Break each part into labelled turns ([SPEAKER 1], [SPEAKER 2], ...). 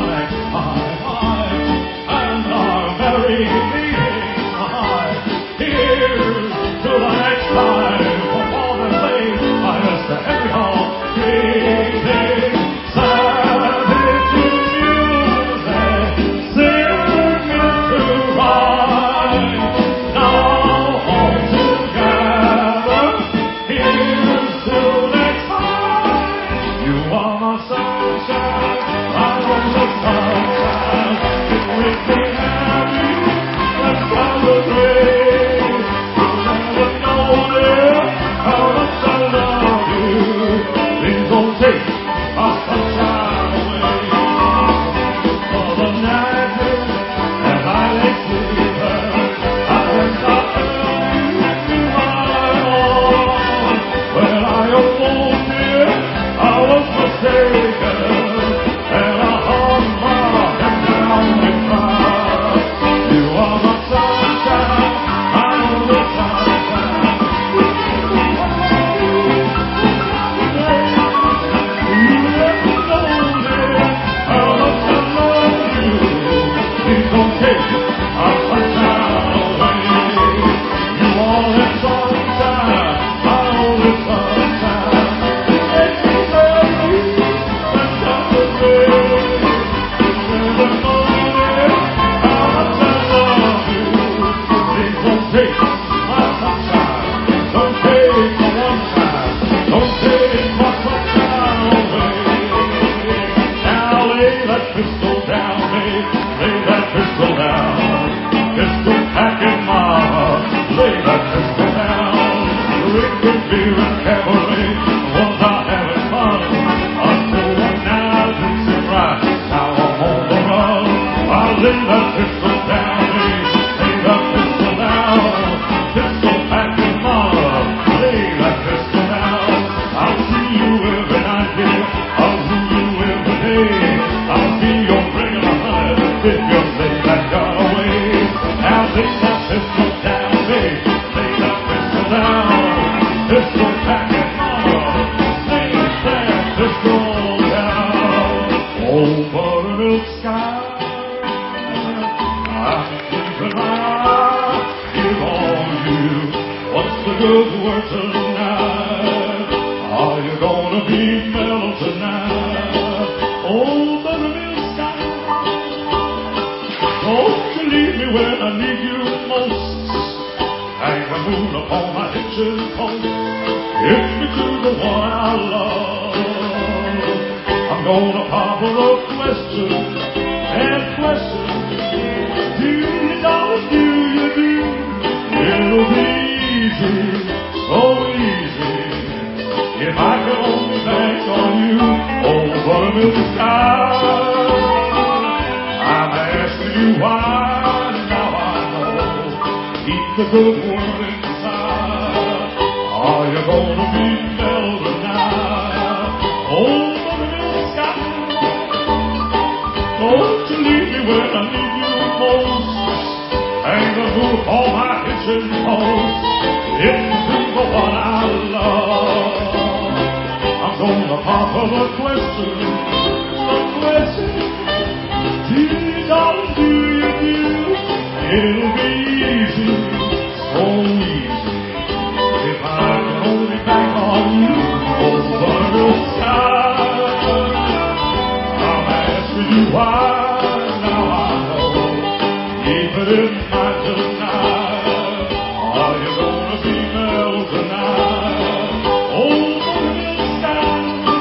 [SPEAKER 1] and our merry meeting high. Here's to the next time, for all the things I miss to every hall. Greeting, savage music, sing it to rhyme. Now all together, here's to next time. You are my sunshine, I want the sunshine. It makes me happy, let's celebrate. You'll never know, dear, how much I love you. Please don't take our sunshine away. For the night is as I lay sleeping, I think I'll tell you my own. When I awoke, dear, I was mistaken, and I hung my head down and cried. You are my sunshine, I know the sunshine. You never know, dear, how much I love you. Please don't take our sunshine away. You are the sunshine, I know the sunshine. It makes me happy, let's celebrate. You never know, dear, how much I love you. Please don't take my sunshine. Don't take my one time. Don't take my sunshine away. Now lay that pistol down, babe. Lay that pistol down. Pistol back in my heart. Lay that pistol down. Drinking beer and cabaret. Was I having fun? Until one night it's a right. Now I'm on the run. I lay that pistol down, babe. Lay that pistol down. Pistol back in my heart. Lay that pistol down. I'll see you every night, dear. I'll see you every day. I'll be your regular honey if you lay that gun away. Now lay that pistol down, babe. Lay that pistol down. Pistol back in my heart. Lay that pistol down. Oh, buttermilk sky, I'm keeping my eye here on you. What's the good word tonight? Are you gonna be mellow tonight? Oh, buttermilk sky, don't you leave me when I need you most. Hang the moon upon my hitching post. Hit me to the one I love. I'm gonna pop her a question and question. Do you know, do you do? It'll be easy, so easy, if I could only bank on you. Oh, buttermilk sky, I'm asking you why, now I know. Keep the good word inside. Are you gonna be mellow tonight? Oh, buttermilk sky, don't you leave me when I need you most. Hang the moon on my hitching post. Into the one I love. I'm gonna pop her the question. Do you, darling, do you do? It'll be easy, so easy, if I can only bank on you. Oh, buttermilk sky, I'm asking you why, now I know. Keep it in mind tonight. Are you gonna be mellow tonight? Oh, buttermilk sky,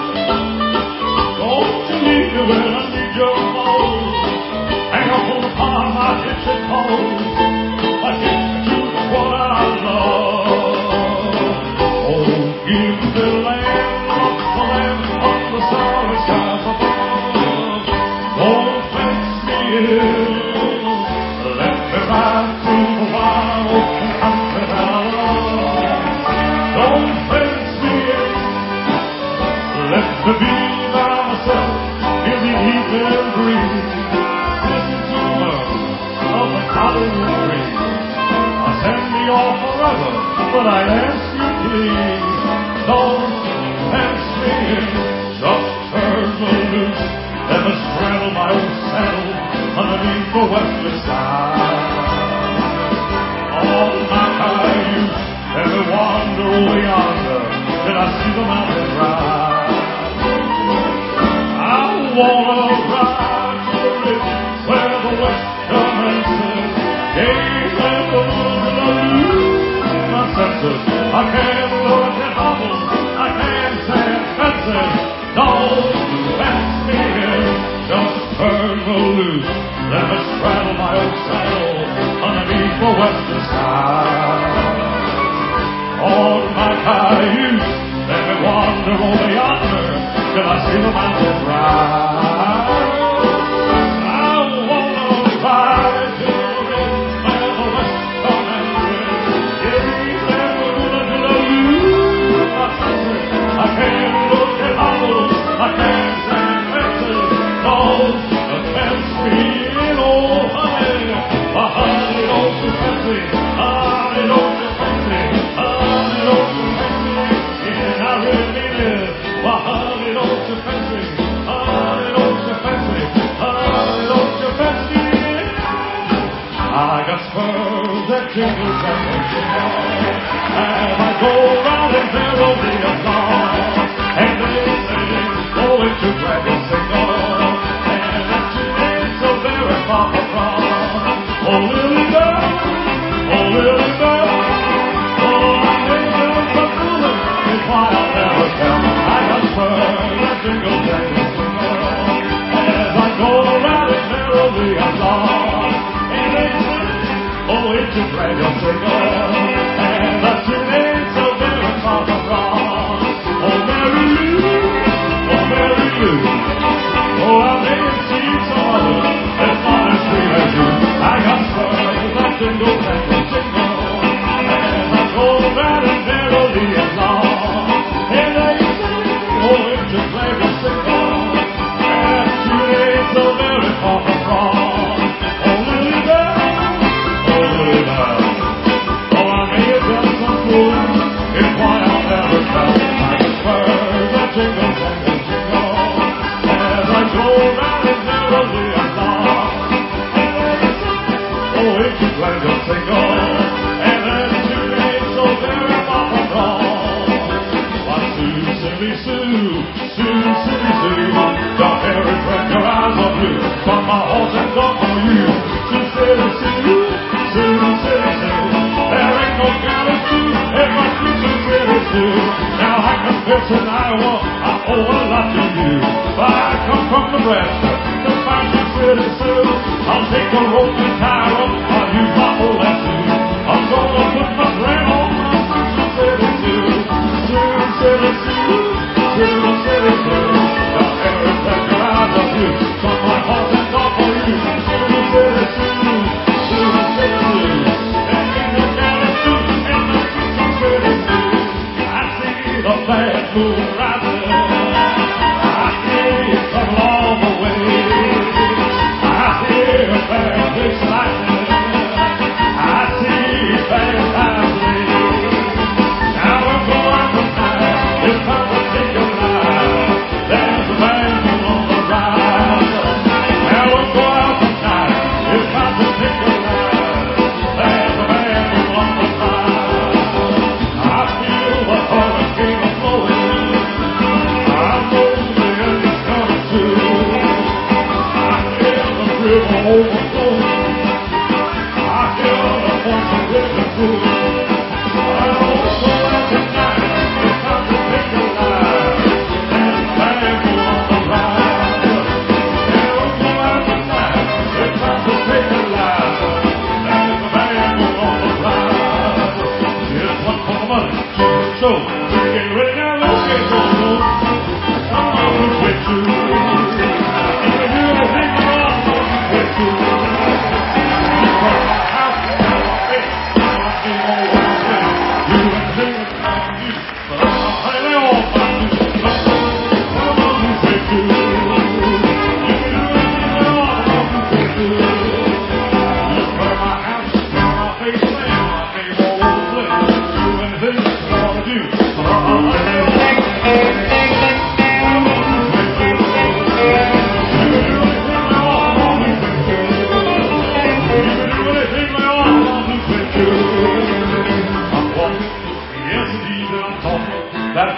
[SPEAKER 1] don't you leave me when I need you most. Hang up on my hitching post. I hit me to the one I love. Oh, give me the land on the starry skies above. Don't fence me in. Let me ride through the wild open country that I love. Don't fence me in. Let me be by myself in the evening breeze. Listen to the murmur of the cottonwood trees. Send me off forever, but I ask you please, don't fence me in. Just turn me loose, let me straddle my own the western side. On my cayuse, let me wander over yonder till I see the mountain rise. I wanna ride to the ridge where the western rances gave them the wood till I lose my senses. I can't look at hobbles, I can't stand fences. Don't let me in, just turn me loose. Let me straddle my old saddle underneath the western sky. On my cayuse, let me wander over yonder till I see the mountain rise. I wanna ride to the ridge where the western rances gave them the wood till I lose my senses. I can't look at hobbles, I can't stand fences. Don't fence me in, oh honey, honey, don't you fence me, honey, don't you fence me, honey, don't you fence me, and I really mean it, honey, don't you fence me, honey, don't you fence me, honey, don't you fence me in. I got spurs that jingle, jangle, jingle, as I go round and barrel the applause, and they say, going to grab your signal, and that you ain't so very far from. Oh, Lily Bell, oh, Lily Bell, oh, I may have some fooling, it's why I'll never tell. I got spurs that jingle, jangle, jingle, as I go around and barrel the applause, and they say, oh, it's a brand new single, and that you ain't so very far from. Oh, Mary Lou, oh, Mary Lou, oh, I may have seen some others that's not as sweet as you. I got spurs that jingle, jangle, jingle, as I go around and barrel the applause, and they say, oh, it's a brand new single, and that you ain't so very far from. Oh, Lily Bell, oh, Lily Bell, oh, I may have done some fooling, it's why I'll never tell. I got spurs that jingle, jangle, jingle, as I go round and barrel the applause, and they say, oh, it's a brand new single, and that you ain't so very far from wrong. Why, Sue, silly Sue, Sue, silly Sue, your hair is red, your eyes are blue, but my horse has gone for you. Sue, silly Sue, Sue, silly Sue, there ain't no galley Sue, it must be Sue, silly Sue. Now I confess in Iowa, I owe a lot to you, but I come from Nebraska to find you, silly Sue. I'll take a rope and tie her up, I'll use my whole lasso. I'm gonna put my brand on my Sue, silly Sue, Sue, silly Sue, Sue, silly Sue. Your hair is red, your eyes are blue, but my heart is all for you. Sue, silly Sue, Sue, silly Sue. There ain't no galley Sue, and no Sue, silly Sue. I see the bad moon rising, I see trouble all the way. I hear bad fish lightning, I see bad times late. Now don't go out tonight, it's time to take a ride. There's a bad moon on the rise. Now don't go out tonight, it's time to take a ride. There's a bad moon on the rise. I feel the hurricane blowing, I know the end is coming too. I hear the river overflowing, I hear the voice of river through. I don't go out tonight, it's time to take a ride. There's a bad moon on the rise. Don't go out tonight, it's time to take a ride. There's a bad moon on the rise. Here's one for the money, so we get ready now, let's get going. Come on, let's get to. And you hear the thing on, let's get to.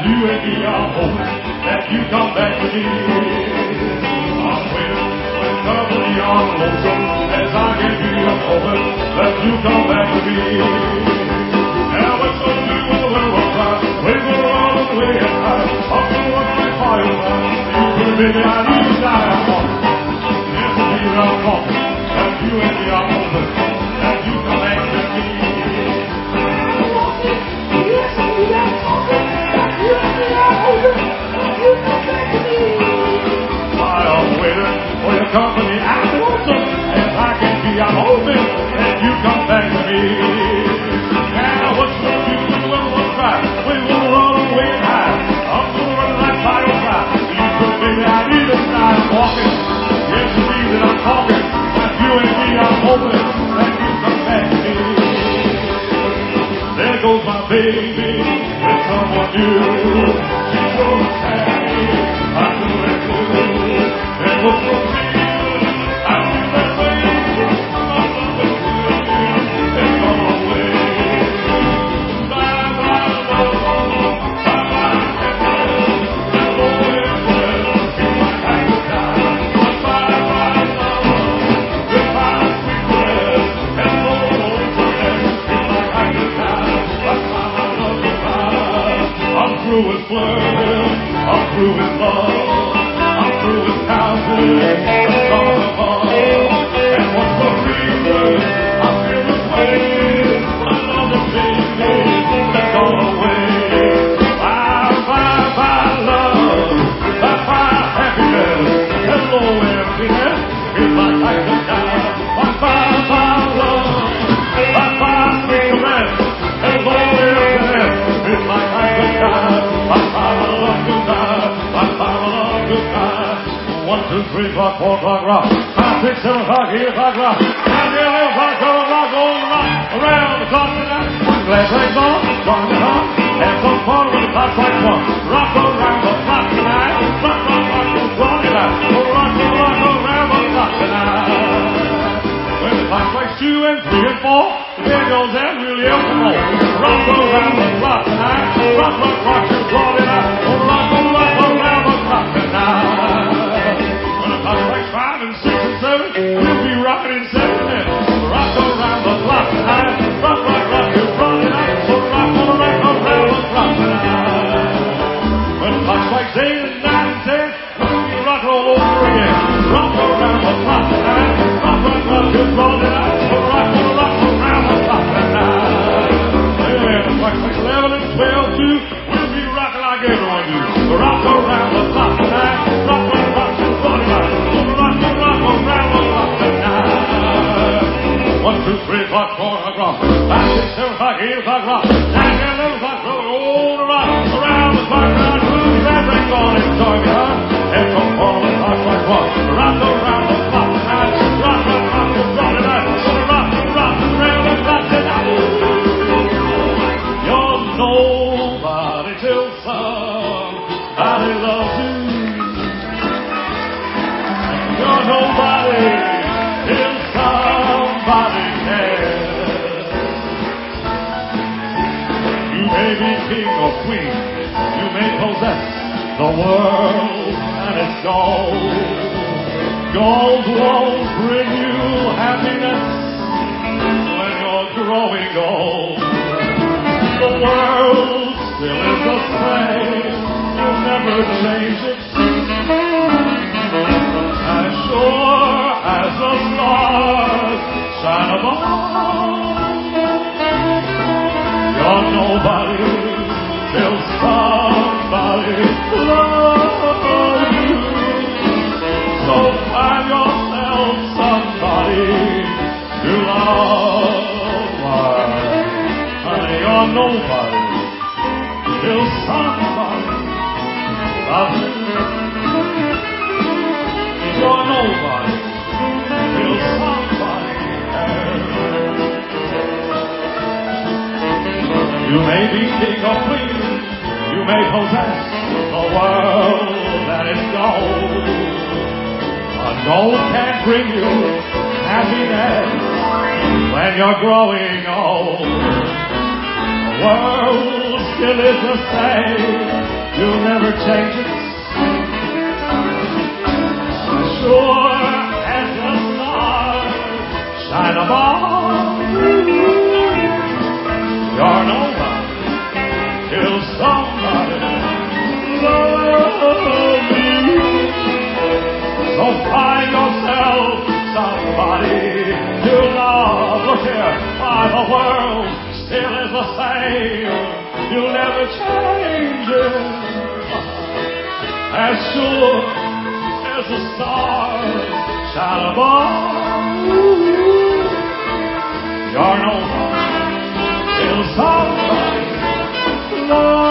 [SPEAKER 1] you and me are hoping that you come back to me. I'm waiting with company on lonesome as I can be a moment that you come back to me. Now it's gonna do a little cry. We're gonna run away and hide. I'm gonna run like fire. You could baby, I need to die. I'm walking. Yes, indeed, I'm walking. That you and me are hoping that you come back to me. I'm walking. Yes, indeed, I'm walking. That you and me are hoping that you come back to me. I'm waiting for your company. I'm lonesome as I can be. I'm hoping that you come back to me. Now what's what you do when we'll cry? We will run away and hide. I'm gonna run like firefly. You could baby, I need to die. I'm walking. Yes, indeed, that I'm talking. That you and me, I'm hoping that you come back to me. There goes my baby with someone new. She's so happy. I feel that blue. There was no feeling. I feel that way. My love is good. It's gone away. Bye bye love. Bye bye happiness. And Lord, it's well. Feel like I could die. Bye bye love. Goodbye sweetness. And Lord, feel like I could die. Bye bye my love. Goodbye. I'm through with flirting. I'm through with love. I'm through with counting the stars above. And what's the reason? I feel this way. I love the baby that's gone away. Bye, bye, bye, love. Bye, bye, happiness. Hello, emptiness. Feels like I could die. Bye, bye, bye, love. Bye, bye, sweet caress. Hello, emptiness. Feels like I could die. Bye, bye, my love, goodbye. Bye, bye, my love, goodbye. 1, 2, 3 o'clock, 4 o'clock, rock. 5, 6, 7 o'clock, 8 o'clock, rock. 9, 10, 11 o'clock, 12 o'clock, on the rock. Around the clock tonight. Glad rain's on, join the hunt. Have some fun with the clock strikes 1. Rock around the clock tonight. Rock, rock, rock, you're drawing it out. Rock around the clock tonight. When the clock strikes 2 and 3 and 4, the bell goes out, we'll yell for more. Rock around the clock tonight. Rock, rock, rock, you're drawing it out. Rock around the clock tonight. When the clock strikes 5 and 6 and 7, we'll be rocking in 7 minutes. Rock around the clock tonight. Rock, rock, rock, you're drawing it out. Rock around the clock tonight. When the clock strikes 8 and 9 and 10, we'll be rocking all over again. Rock around the clock tonight. Rock, rock, rock, you're drawing it out. Rock around the clock tonight. When the clock strikes 11 and 12 too, we'll be rocking like everyone do. Rock around the clock tonight. Rock, rock, rock, you're drawing it out. Rock around the clock tonight. 1, 2, 3 o'clock, 4 o'clock, 5, 6, 7 o'clock, 8 o'clock, rock. 9, 10, 11 o'clock, roll the rock. Around the clock tonight. We'll be that ring on and join me, huh? And come on the clock like what? Rock around the clock tonight. Rock, rock, rock, you're drawing it out. Rock around the clock tonight. You're nobody till somebody loves you. You're nobody till somebody cares. You may be king or queen. You may possess the world and its gold. Gold won't bring you happiness when you're growing old. The world still is the same. You'll never change it. As sure as the stars shine above. You're nobody till somebody loves you. So find yourself somebody to love. Honey, you're nobody till somebody loves you. You're nobody till somebody cares. You may be king or queen. You may possess the world and its gold. But gold can't bring you happiness when you're growing old. world still is the same. You'll never change it. Sure as the stars shine above, you're nobody till somebody loves you. So find yourself somebody to love. Look here, why the world still is the same. You'll never change it. As sure as the stars shine above, you're nobody till somebody loves